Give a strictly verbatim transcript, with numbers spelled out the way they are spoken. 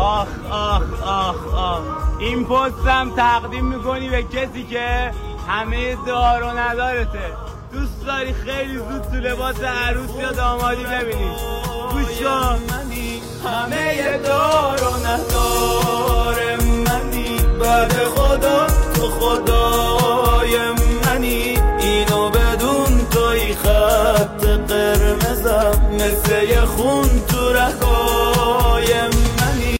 آخ آخ آخ آخ این پستم تقدیم میکنی به کسی که همه دار و ندارته. دوست داری خیلی زود تو لباس عروس یا دامادی ببینی. گوش کن. همه دار و ندار منی، بعد خدا تو خدای منی، اینو بدون توی خط قرمزم مثل یه خون